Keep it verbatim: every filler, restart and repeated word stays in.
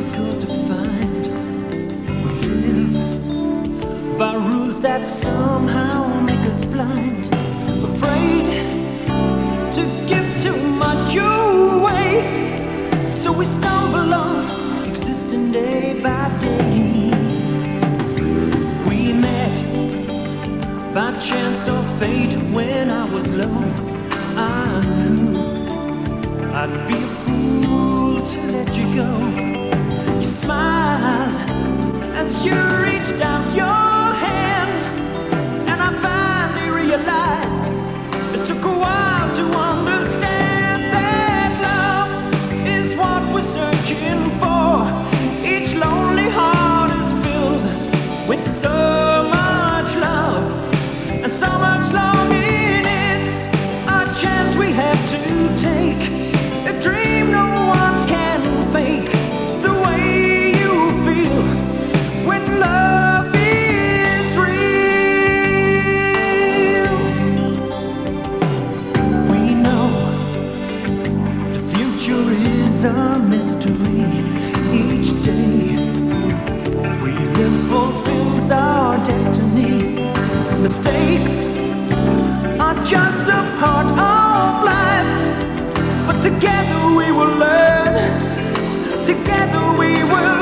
difficult to find. We live by rules that somehow make us blind, afraid to give too much away. So we stumble on, existing day by day. We met by chance or fate when I was low. I knew I'd be a fool to let you go. You smiled as you reached out your hand, and I finally realized it took a while to understand that love is what we're searching for. Each lonely heart is filled with so much love and so much longing. It's a chance we have to take, a dream no one can fake. The way you feel when love is real. We know the future is a mystery. Each day we live fulfills our destiny. Mistakes are just a part of life, but together we will learn, together we will